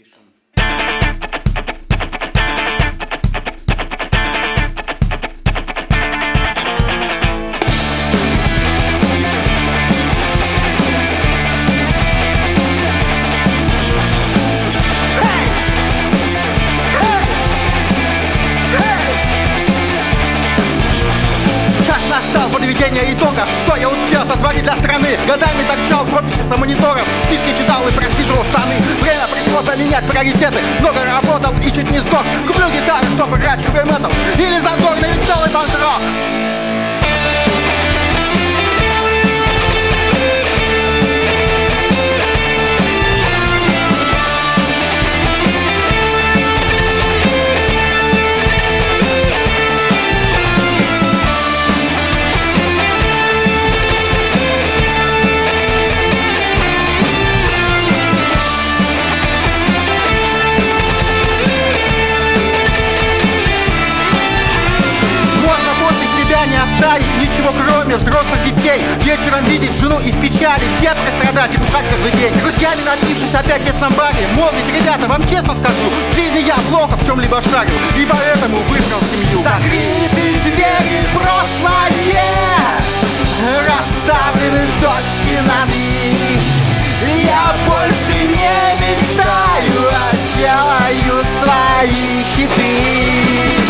спешим. Настал подведение итогов, что я успел сотворить для страны. Годами торчал в офисе за монитором, книжки читал и просиживал штаны. Время пришло поменять приоритеты, много работал и чуть не сдох. Куплю гитару, чтобы играть хэви-метал или задорный веселый панк-рок. Не оставить ничего, кроме взрослых детей. Вечером видеть жену из печали, деткой страдать и бухать каждый день. С друзьями напившись опять в тесном баре. Мол, ведь, ребята, вам честно скажу, в жизни я плохо в чем-либо шарил, и поэтому выбрал семью. Закрыты двери в прошлое, расставлены точки над «и». Я больше не мечтаю, а делаю свои хиты.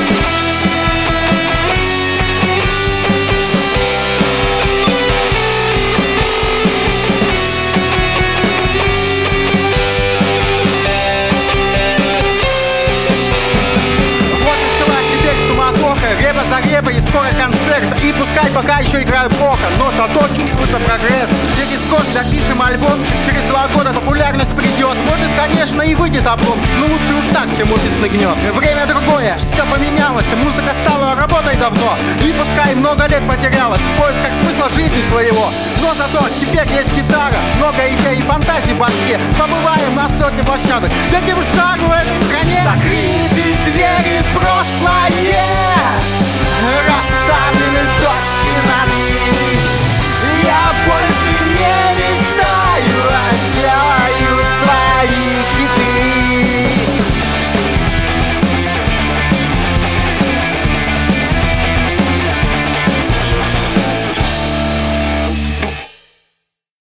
Репа за репой и скоро концерт. И пускай пока еще играю плохо, но зато чувствуется прогресс. Через год запишем альбомчик, через 2 года популярность придет. Может, конечно, и выйдет обломчик, но лучше уж так, чем офисный гнет. Время другое, все поменялось, музыка стала работой давно. И пускай много лет потерялась в поисках смысла жизни своего, но зато теперь есть гитара, много идей и фантазий в башке. Побываем на сотне площадок, дадим шагу этой стране. Закрыты двери в прошлое,